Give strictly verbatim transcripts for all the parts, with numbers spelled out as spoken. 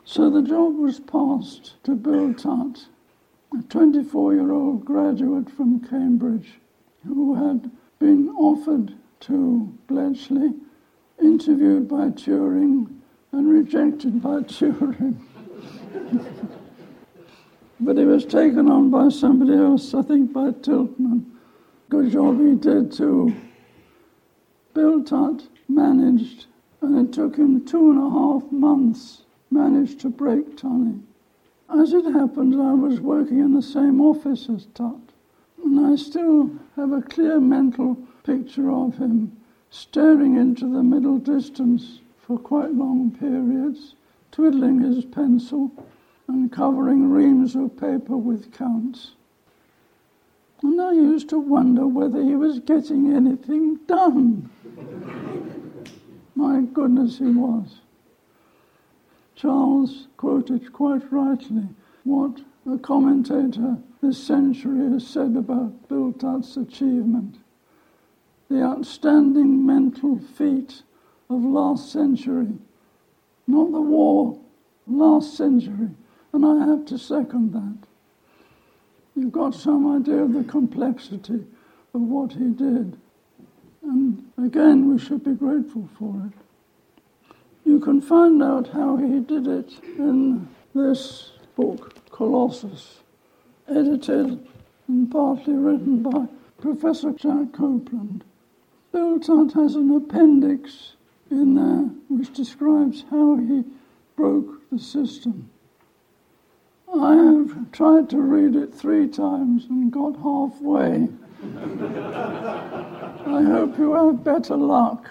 So the job was passed to Bill Tutt, a twenty-four-year-old graduate from Cambridge who had been offered to Bletchley, interviewed by Turing and rejected by Turing. But he was taken on by somebody else, I think by Tiltman. Good job he did too. Bill Tutt managed, and it took him two and a half months, managed to break Tunney. As it happened, I was working in the same office as Tutt, and I still have a clear mental picture of him staring into the middle distance for quite long periods, twiddling his pencil and covering reams of paper with counts. And I used to wonder whether he was getting anything done. My goodness, he was. Charles quoted quite rightly what a commentator this century has said about Bill Tutt's achievement. The outstanding mental feat of last century, not the war, last century. And I have to second that. You've got some idea of the complexity of what he did. And again, we should be grateful for it. You can find out how he did it in this book, Colossus, edited and partly written by Professor Jack Copeland. Bill Tutt has an appendix in there which describes how he broke the system. I have tried to read it three times and got halfway. I hope you have better luck.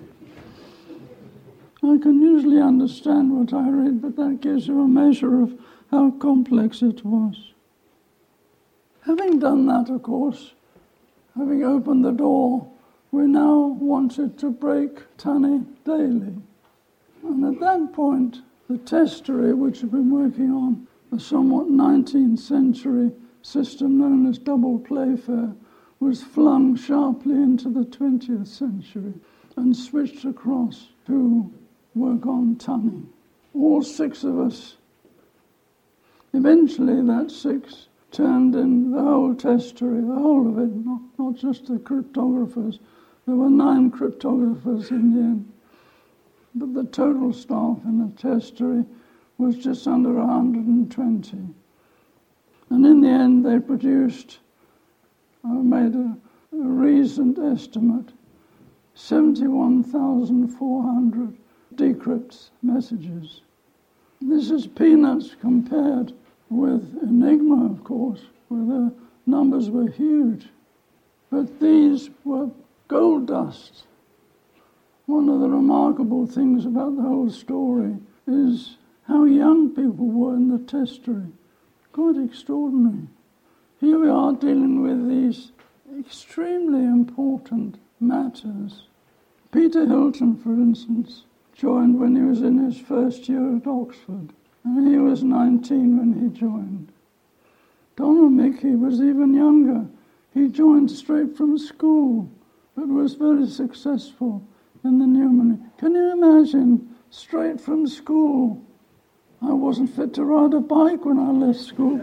I can usually understand what I read, but that gives you a measure of how complex it was. Having done that, of course, having opened the door, we now wanted to break Tunney daily. And at that point, the testery, which had been working on a somewhat nineteenth century system known as double playfair, was flung sharply into the twentieth century and switched across to work on Tunney. All six of us. Eventually that six turned in the whole testery, the whole of it, not, not just the cryptographers. There were nine cryptographers in the end. But the total staff in the testery was just under one hundred twenty. And in the end, they produced, I made a, a recent estimate, seventy-one thousand four hundred decrypt messages. This is peanuts compared with Enigma, of course, where the numbers were huge. But these were gold dust. One of the remarkable things about the whole story is how young people were in the testery. Quite extraordinary. Here we are dealing with these extremely important matters. Peter Hilton, for instance, joined when he was in his first year at Oxford, and he was nineteen when he joined. Donald Mickey was even younger. He joined straight from school, but was very successful in the Newman. Can you imagine, straight from school? I wasn't fit to ride a bike when I left school.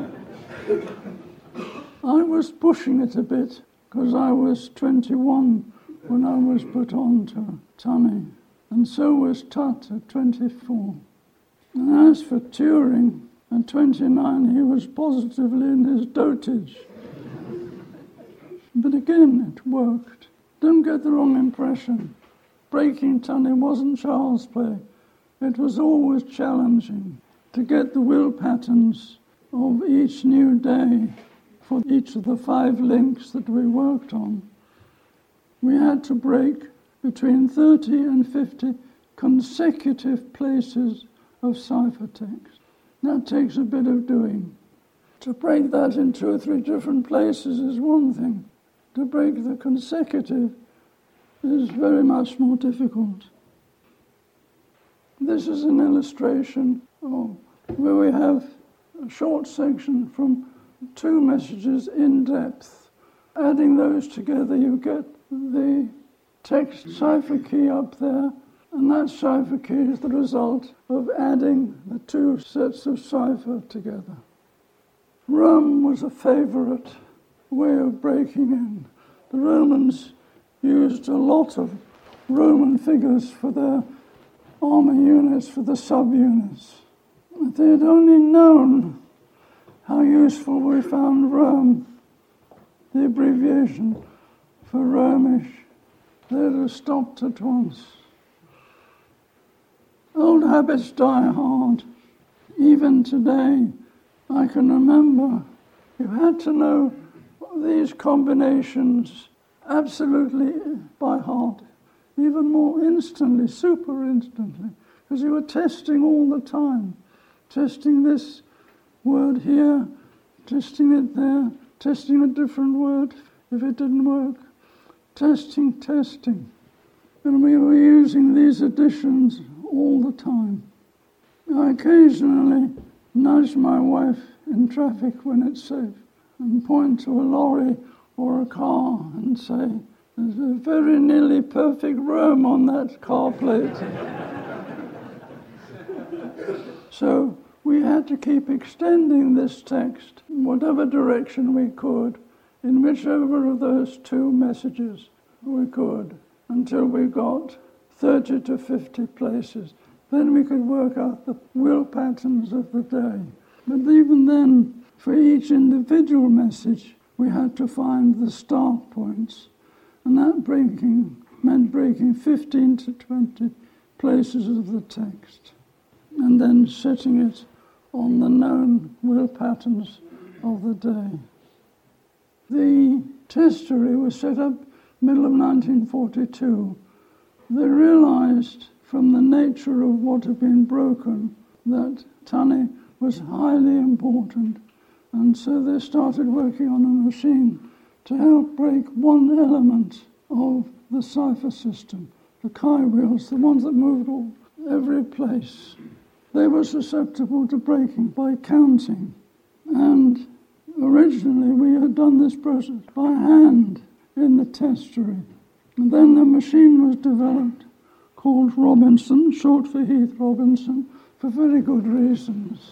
I was pushing it a bit, because I was twenty-one when I was put on to Tunney, and so was Tutt at twenty-four. And as for Turing, at twenty-nine he was positively in his dotage. But again, it worked. Don't get the wrong impression. Breaking Tunney wasn't child's play. It was always challenging to get the will patterns of each new day for each of the five links that we worked on. We had to break between thirty and fifty consecutive places of ciphertext. That takes a bit of doing. To break that in two or three different places is one thing. To break the consecutive is very much more difficult. This is an illustration of where we have a short section from two messages in depth. Adding those together, you get the text cipher key up there, And that cipher key is the result of adding the two sets of cipher together. Rome was a favourite way of breaking in. The Romans used a lot of Roman figures for their army units, for the sub-units. If they had only known how useful we found Rome, the abbreviation for Romish, they'd have stopped at once. Old habits die hard. Even today, I can remember you had to know these combinations absolutely by heart, even more instantly, super instantly, because you were testing all the time, testing this word here, testing it there, testing a different word if it didn't work, testing, testing. And we were using these additions all the time. I occasionally nudge my wife in traffic when it's safe and point to a lorry or a car and say, "There's a very nearly perfect Rome on that car plate." So we had to keep extending this text in whatever direction we could, in whichever of those two messages we could, until we got thirty to fifty places. Then we could work out the will patterns of the day. But even then, for each individual message, we had to find the start points. And that breaking meant breaking fifteen to twenty places of the text, and then setting it on the known will patterns of the day. The testery was set up middle of nineteen forty-two. They realized from the nature of what had been broken that tunny was highly important, and so they started working on a machine to help break one element of the cipher system, the chi wheels, the ones that moved all, every place. They were susceptible to breaking by counting, and originally we had done this process by hand in the testery. And then the machine was developed called Robinson, short for Heath Robinson, for very good reasons.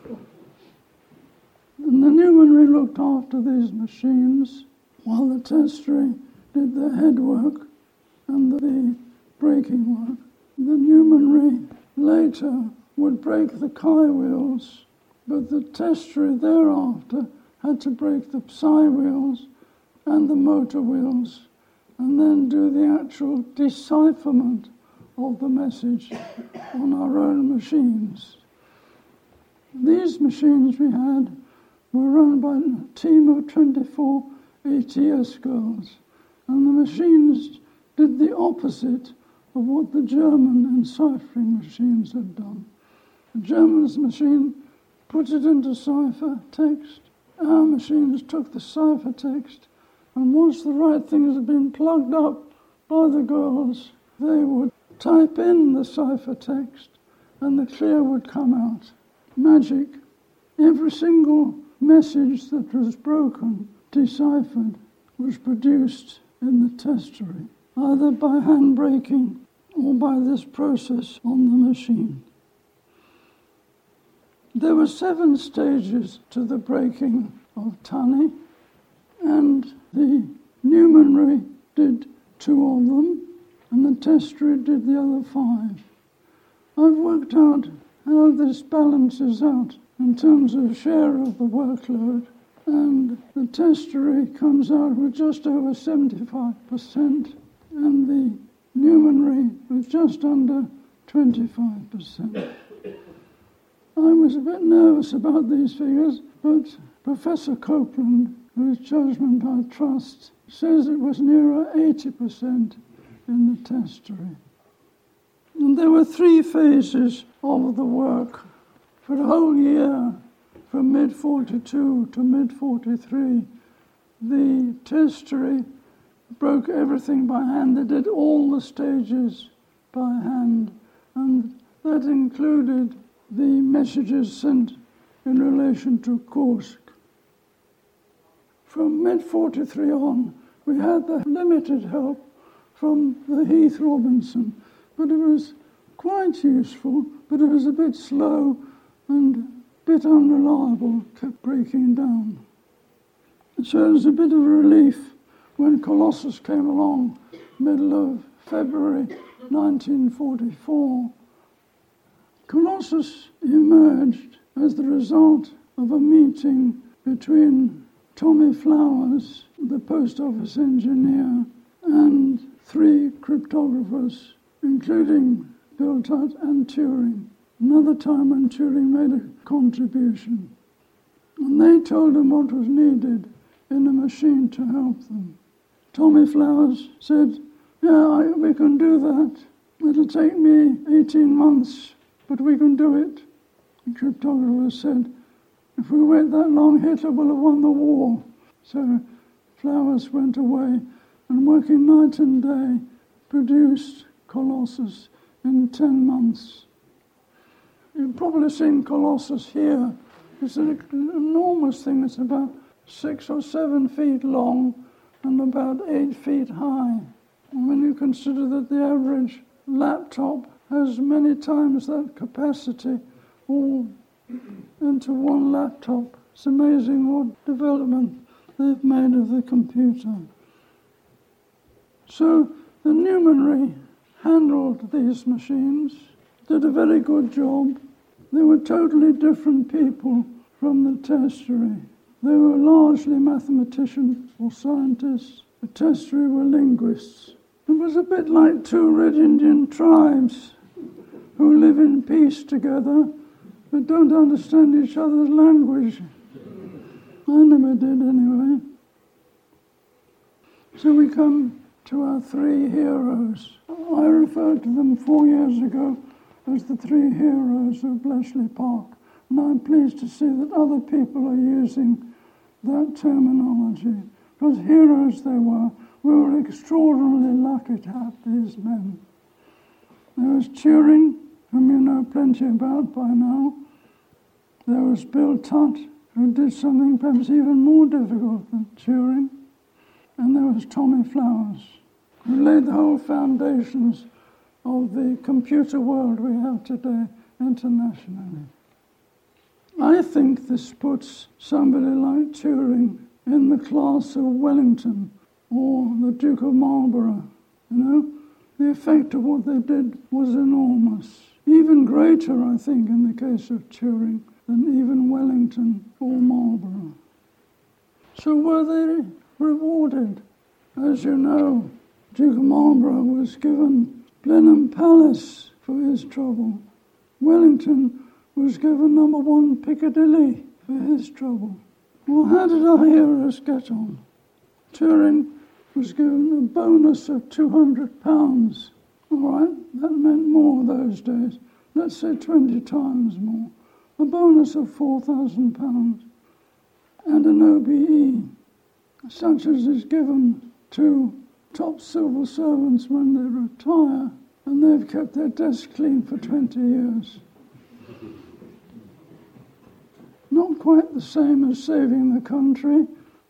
And the Newmanry looked after these machines while the testery did the head work and the breaking work. The Newmanry later would break the chi wheels, but the testery thereafter had to break the psi wheels and the motor wheels, and then do the actual decipherment of the message on our own machines. These machines we had were run by a team of twenty-four A T S girls, and the machines did the opposite of what the German enciphering machines had done. The German's machine put it into cipher text. Our machines took the cipher text, and once the right things had been plugged up by the girls, they would type in the cipher text, and the clear would come out. Magic. Every single message that was broken, deciphered, was produced in the testery, either by hand breaking or by this process on the machine. There were seven stages to the breaking of tunny, and the Newmanry did two of them, and the testery did the other five. I've worked out how this balances out in terms of share of the workload, and the testery comes out with just over seventy-five percent, and the Newmanry with just under twenty-five percent. I was a bit nervous about these figures, but Professor Copeland, whose judgment I trust, says it was nearer eighty percent in the testery. And there were three phases of the work. For the whole year, from mid forty-two to mid forty-three, the testery broke everything by hand. They did all the stages by hand, and that included the messages sent in relation to Kursk. From mid forty-three on, we had the limited help from the Heath Robinson, but it was quite useful, but it was a bit slow and a bit unreliable, kept breaking down. So it was a bit of a relief when Colossus came along, middle of February nineteen forty-four. Colossus emerged as the result of a meeting between Tommy Flowers, the post office engineer, and three cryptographers, including Bill Tutt and Turing. Another time when Turing made a contribution. And they told him what was needed in a machine to help them. Tommy Flowers said, yeah, I, we can do that. It'll take me eighteen months, but we can do it. The cryptographer said, if we wait that long, Hitler will have won the war. So Flowers went away and, working night and day, produced Colossus in ten months. You've probably seen Colossus here. It's an enormous thing. It's about six or seven feet long and about eight feet high. And when you consider that the average laptop has many times that capacity all into one laptop, it's amazing what development they've made of the computer. So the Numenary handled these machines, did a very good job. They were totally different people from the Testary. They were largely mathematicians or scientists. The Testary were linguists. It was a bit like two Red Indian tribes who live in peace together but don't understand each other's language. I never did anyway. So we come to our three heroes. I referred to them four years ago as the three heroes of Bletchley Park. And I'm pleased to see that other people are using that terminology. Because heroes they were. We were extraordinarily lucky to have these men. There was Turing, whom you know plenty about by now. There was Bill Tutt, who did something perhaps even more difficult than Turing. And there was Tommy Flowers, who laid the whole foundations of the computer world we have today internationally. I think this puts somebody like Turing in the class of Wellington or the Duke of Marlborough. You know, the effect of what they did was enormous. Even greater, I think, in the case of Turing than even Wellington or Marlborough. So were they rewarded? As you know, Duke of Marlborough was given Blenheim Palace for his trouble. Wellington was given number one Piccadilly for his trouble. Well, how did our heroes get on? Turing was given a bonus of two hundred pounds. All right, that meant more those days. Let's say twenty times more. A bonus of four thousand pounds and an O B E, such as is given to top civil servants when they retire and they've kept their desk clean for twenty years. Not quite the same as saving the country.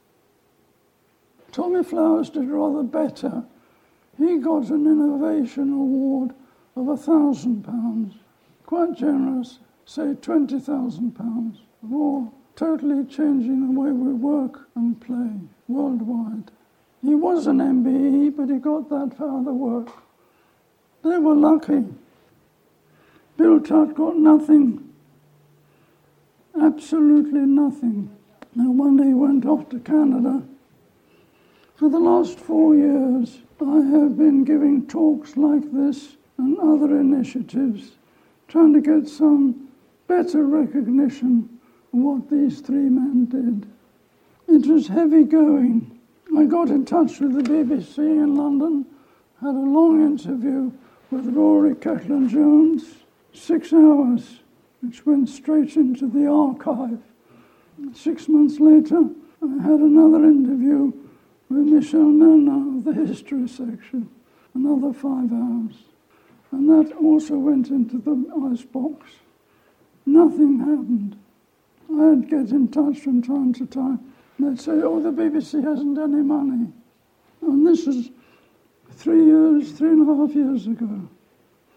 Tommy Flowers did rather better. He got an innovation award of a thousand pounds. Quite generous, say twenty thousand pounds, for totally changing the way we work and play worldwide. He was an M B E, but he got that for other work. They were lucky. Bill Tutt got nothing. Absolutely nothing. No wonder he went off to Canada. For the last four years, I have been giving talks like this and other initiatives, trying to get some better recognition of what these three men did. It was heavy going. I got in touch with the B B C in London, had a long interview with Rory Cellan-Jones, six hours, which went straight into the archive. Six months later, I had another interview with Michel Merna of the history section, another five hours. And that also went into the icebox. Nothing happened. I'd get in touch from time to time. They'd say, oh, the B B C hasn't any money. And this is three years, three and a half years ago.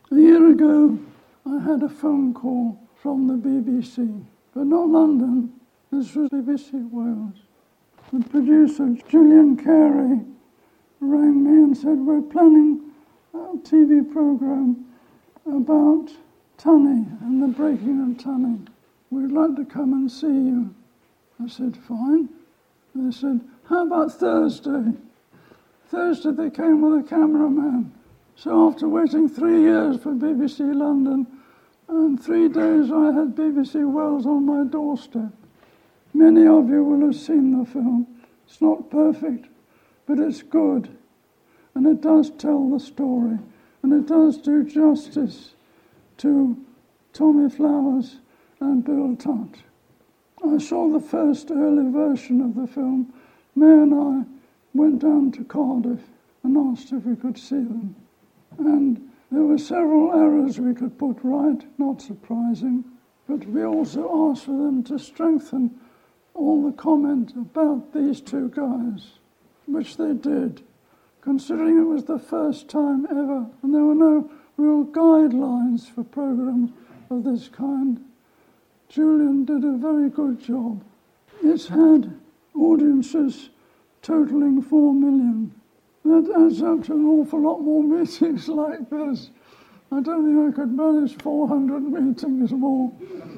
A year ago, I had a phone call from the B B C, but not London. This was B B C Wales. The producer, Julian Carey, rang me and said, we're planning a T V programme about Tunny and the breaking of Tunny. We'd like to come and see you. I said, fine. They said, how about Thursday? Thursday they came with a cameraman. So after waiting three years for B B C London, and three days I had B B C Wales on my doorstep. Many of you will have seen the film. It's not perfect, but it's good. And it does tell the story. And it does do justice to Tommy Flowers and Bill Tutt. I saw the first early version of the film. May and I went down to Cardiff and asked if we could see them. And there were several errors we could put right, not surprising, but we also asked for them to strengthen all the comment about these two guys, which they did, considering it was the first time ever, and there were no real guidelines for programmes of this kind. Julian did a very good job. It's had audiences totalling four million. That adds up to an awful lot more meetings like this. I don't think I could manage four hundred meetings more.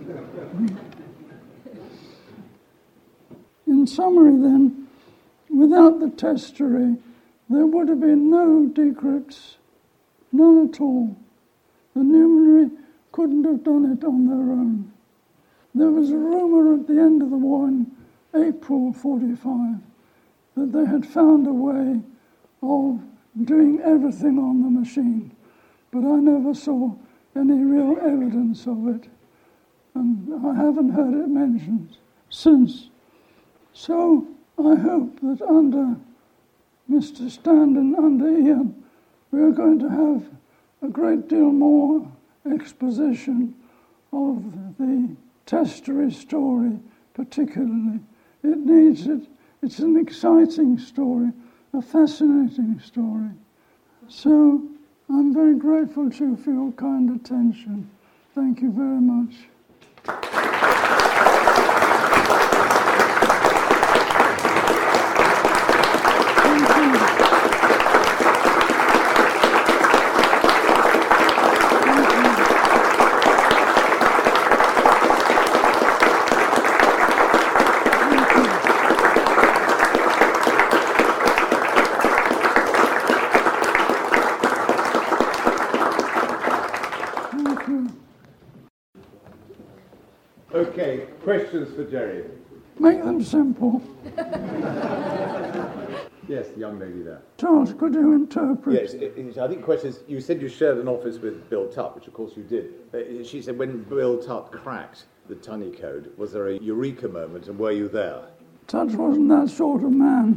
In summary then, without the testery, there would have been no decrypts, none at all. The numerary couldn't have done it on their own. There was a rumour at the end of the war in April forty-five that they had found a way of doing everything on the machine, but I never saw any real evidence of it, and I haven't heard it mentioned since. So I hope that under Mister Standen, under Ian, we are going to have a great deal more exposition of the testery story, particularly. It needs it. It's an exciting story, a fascinating story. So I'm very grateful to you for your kind attention. Thank you very much. Okay, questions for Jerry? Make them simple. Yes, the young lady there. Charles, could you interpret? Yes, it, it, I think the question is, you said you shared an office with Bill Tutt, which of course you did. Uh, she said when Bill Tutt cracked the Tunny Code, was there a eureka moment, and were you there? Tutt wasn't that sort of man.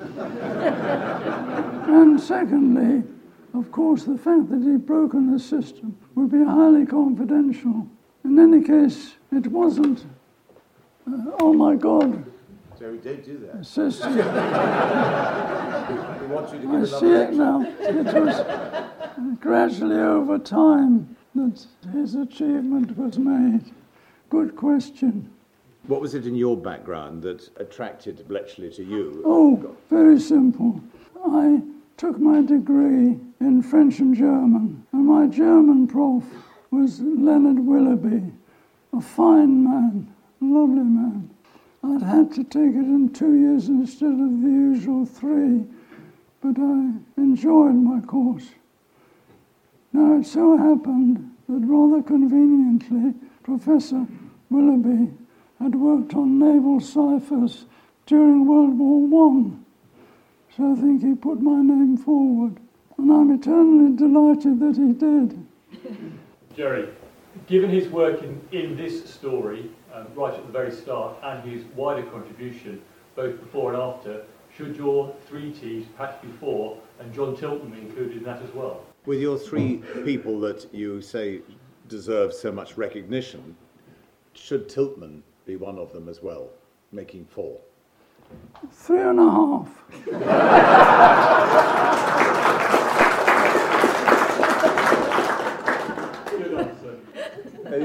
And secondly, of course, the fact that he'd broken the system would be highly confidential. In any case, it wasn't, uh, oh my God. So he did do that. System. He wants you to give I see it now. It was gradually over time that his achievement was made. Good question. What was it in your background that attracted Bletchley to you? Oh, very simple. I took my degree in French and German, and my German prof was Leonard Willoughby, a fine man, a lovely man. I'd had to take it in two years instead of the usual three, but I enjoyed my course. Now it so happened that rather conveniently, Professor Willoughby had worked on naval ciphers during World War One, so I think he put my name forward, and I'm eternally delighted that he did. Jerry, given his work in, in this story, um, right at the very start, and his wider contribution, both before and after, should your three T's, perhaps before, and John Tilton be included in that as well? With your three people that you say deserve so much recognition, should Tiltman be one of them as be making four? Three and a half.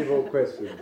more questions?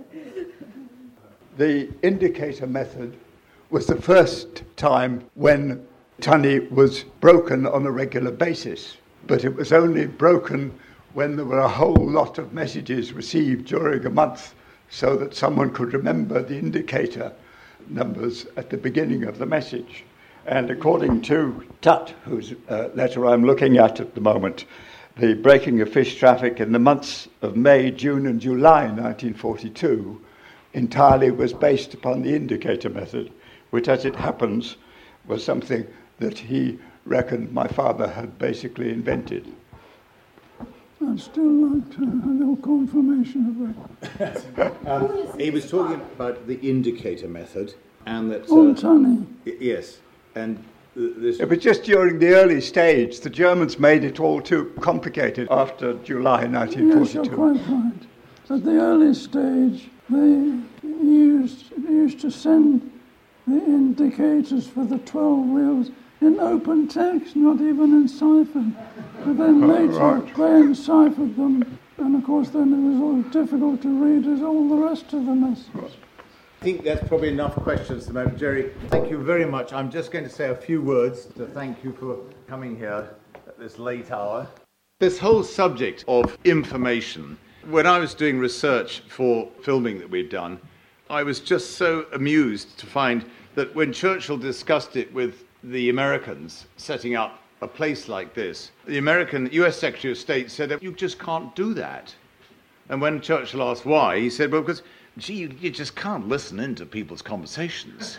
The indicator method was the first time when Tunny was broken on a regular basis, but it was only broken when there were a whole lot of messages received during a month so that someone could remember the indicator numbers at the beginning of the message. And according to Tutt, whose uh, letter I'm looking at at the moment, the breaking of fish traffic in the months of May, June and July nineteen forty-two entirely was based upon the indicator method, which, as it happens, was something that he reckoned my father had basically invented. I'd still like to have a little confirmation of that. um, he was talking about the indicator method, and that... On uh, Tunny. y- Yes, and th- this... It was just during the early stage. The Germans made it all too complicated after July nineteen forty-two. Yes, you're quite right. At the early stage, they used, used to send the indicators for the twelve wheels in open text, not even enciphered. But then later right. they enciphered them, and of course then it was all difficult to read as all the rest of the message. I think that's probably enough questions at the moment. Jerry, thank you very much. I'm just going to say a few words to thank you for coming here at this late hour. This whole subject of information, when I was doing research for filming that we'd done, I was just so amused to find that when Churchill discussed it with the Americans setting up a place like this, the American U S Secretary of State said, you just can't do that. And when Churchill asked why, he said, well, because, gee, you, you just can't listen into people's conversations.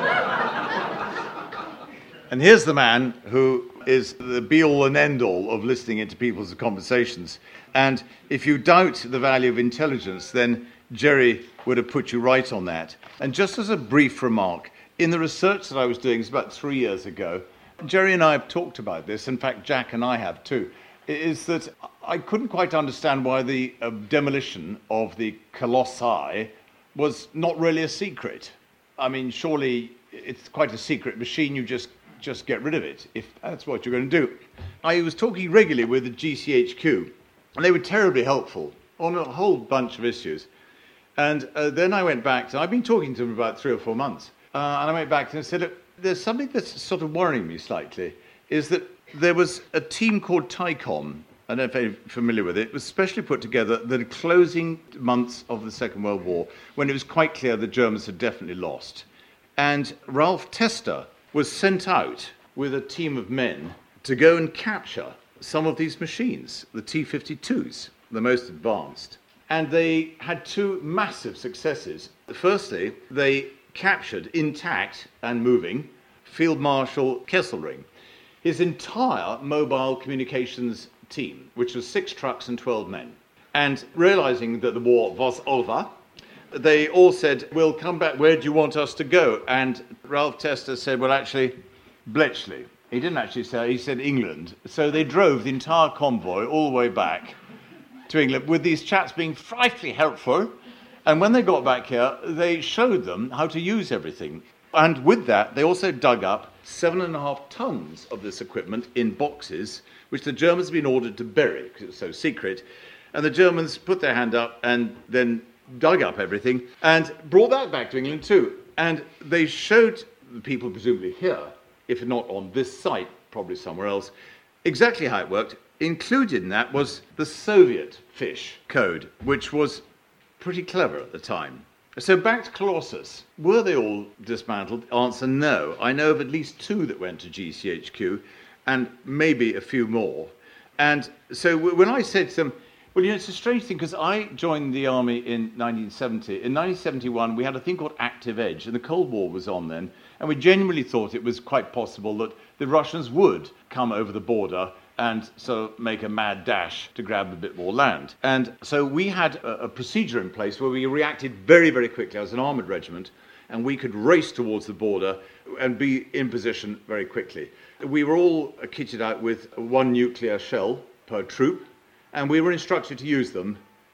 And here's the man who is the be-all and end-all of listening into people's conversations. And if you doubt the value of intelligence, then Jerry would have put you right on that. And just as a brief remark, in the research that I was doing, it's about three years ago, Jerry and I have talked about this, in fact, Jack and I have too, is that I couldn't quite understand why the uh, demolition of the Colossi was not really a secret. I mean, surely it's quite a secret machine, you just, just get rid of it, if that's what you're going to do. I was talking regularly with the G C H Q, and they were terribly helpful on a whole bunch of issues. And uh, then I went back to, I've been talking to them about three or four months, uh, and I went back to them and said, look, there's something that's sort of worrying me slightly, is that there was a team called TICOM, I don't know if you're familiar with it, it was specially put together the closing months of the Second World War, when it was quite clear the Germans had definitely lost. And Ralph Tester was sent out with a team of men to go and capture some of these machines, the T fifty-twos, the most advanced. And they had two massive successes. Firstly, they captured intact and moving Field Marshal Kesselring, his entire mobile communications team, which was six trucks and twelve men. And realizing that the war was over, they all said, we'll come back, where do you want us to go? And Ralph Tester said, well, actually, Bletchley. He didn't actually say, he said England. So they drove the entire convoy all the way back to England, with these chaps being frightfully helpful. And when they got back here, they showed them how to use everything. And with that, they also dug up seven and a half tons of this equipment in boxes, which the Germans had been ordered to bury, because it was so secret. And the Germans put their hand up and then dug up everything and brought that back to England too. And they showed the people, presumably here, if not on this site, probably somewhere else, exactly how it worked. Included in that was the Soviet fish code, which was pretty clever at the time. So back to Colossus. Were they all dismantled? Answer, no. I know of at least two that went to G C H Q, and maybe a few more. And so when I said to them, well, you know, it's a strange thing, because I joined the army in nineteen seventy. In nineteen seventy-one, we had a thing called Active Edge, and the Cold War was on then, and we genuinely thought it was quite possible that the Russians would come over the border and so make a mad dash to grab a bit more land. And so we had a, a procedure in place where we reacted very, very quickly as an armoured regiment, and we could race towards the border and be in position very quickly. We were all kitted out with one nuclear shell per troop, and we were instructed to use them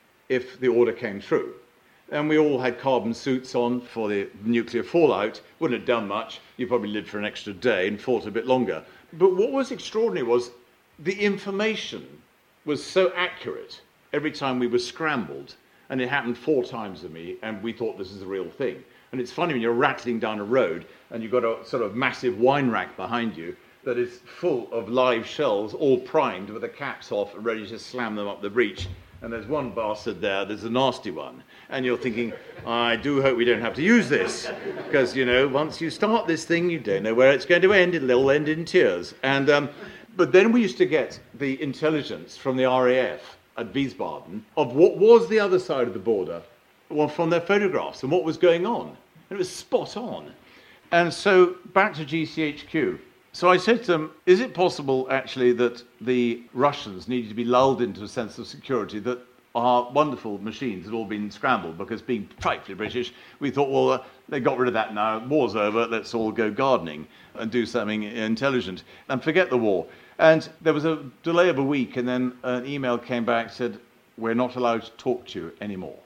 if the order came through. And we all had carbon suits on for the nuclear fallout. Wouldn't have done much. You probably lived for an extra day and fought a bit longer. But what was extraordinary was the information was so accurate every time we were scrambled And it happened four times to me, and we thought this is a real thing. And it's funny when you're rattling down a road and you've got a sort of massive wine rack behind you that is full of live shells, all primed with the caps off and ready to slam them up the breech. And there's one bastard there, there's a nasty one. And you're thinking, I do hope we don't have to use this. Because, you know, once you start this thing, you don't know where it's going to end. It'll end in tears. And um, but then we used to get the intelligence from the R A F at Wiesbaden of what was the other side of the border, well, from their photographs and what was going on. And it was spot on. And so back to G C H Q. So I said to them, is it possible actually that the Russians needed to be lulled into a sense of security that our wonderful machines had all been scrambled, because being frightfully British, we thought, well, uh, they got rid of that now, war's over, let's all go gardening and do something intelligent and forget the war. And there was a delay of a week, and then an email came back, said, we're not allowed to talk to you anymore.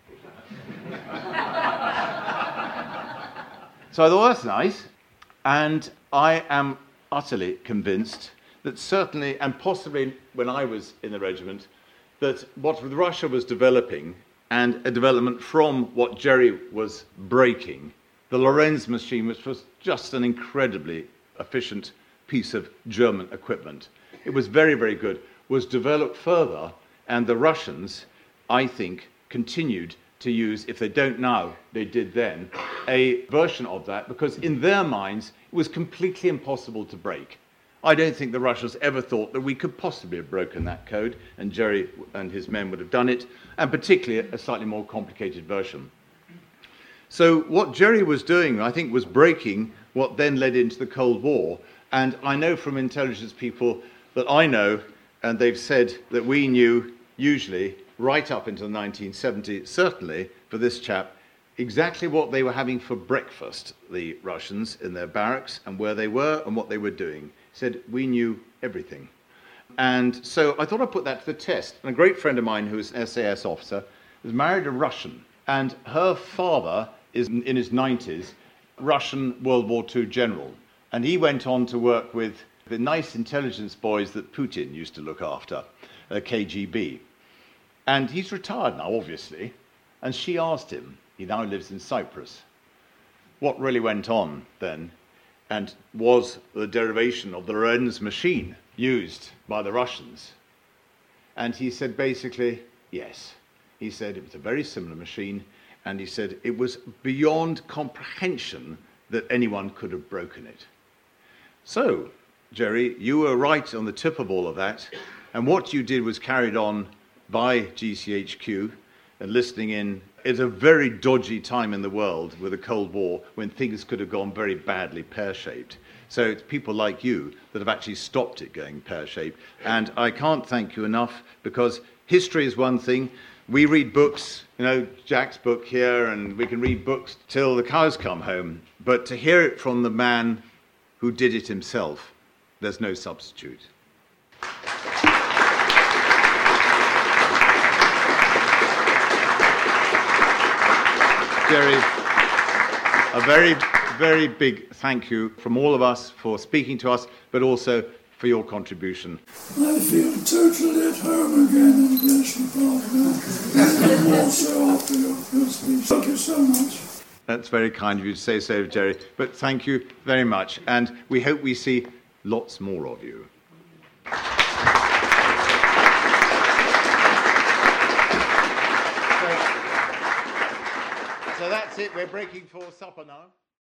So I thought, that's nice. And I am utterly convinced that certainly, and possibly when I was in the regiment, that what Russia was developing, and a development from what Jerry was breaking, the Lorenz machine, which was just an incredibly efficient piece of German equipment, it was very, very good, was developed further, and the Russians, I think, continued to use, if they don't now, they did then, a version of that, because in their minds, it was completely impossible to break. I don't think the Russians ever thought that we could possibly have broken that code, and Jerry and his men would have done it, and particularly a slightly more complicated version. So what Jerry was doing, I think, was breaking what then led into the Cold War, and I know from intelligence people that I know, and they've said that we knew, usually, right up into the nineteen seventies, certainly for this chap, exactly what they were having for breakfast, the Russians, in their barracks, and where they were and what they were doing. He said, we knew everything. And so I thought I'd put that to the test. And a great friend of mine who was an S A S officer was married a Russian, and her father is in his nineties, Russian World War Two general. And he went on to work with the nice intelligence boys that Putin used to look after, uh, K G B. And he's retired now, obviously, and she asked him, he now lives in Cyprus, what really went on then, and was the derivation of the Lorenz machine used by the Russians? And he said, basically, yes. He said it was a very similar machine, and he said it was beyond comprehension that anyone could have broken it. So, Jerry, you were right on the tip of all of that, and what you did was carried on by G C H Q and listening in. It's a very dodgy time in the world with the Cold War when things could have gone very badly pear-shaped. So it's people like you that have actually stopped it going pear-shaped. And I can't thank you enough, because history is one thing. We read books, you know, Jack's book here, and we can read books till the cows come home. But to hear it from the man who did it himself, there's no substitute. Jerry, a very, very big thank you from all of us for speaking to us, but also for your contribution. I feel totally at home again in Bletchley Park now, and more so after your, your speech. Thank you so much. That's very kind of you to say so, Jerry, but thank you very much, and we hope we see lots more of you. So that's it. We're breaking for supper now.